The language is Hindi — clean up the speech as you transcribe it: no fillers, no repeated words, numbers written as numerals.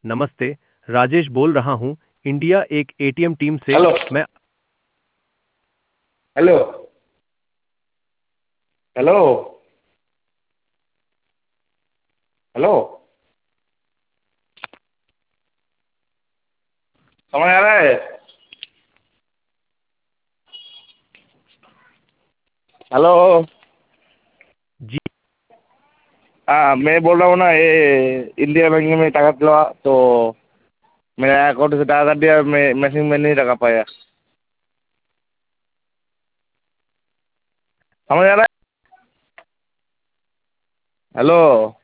नमस्ते। राजेश बोल रहा हूँ। इंडिया एक एटीएम टीम से। हेलो। मैं हेलो। हेलो। हेलो। समझ आ रहा है? हेलो। जी। हाँ, मैं बोल रहा हूँ ना, ये इंडिया बैंक में टाका दिलवा तो मेरे अकाउंट से टाका काट दिया, मैं मशीन में नहीं लगा पाया। समझ आ रहा है? हेलो।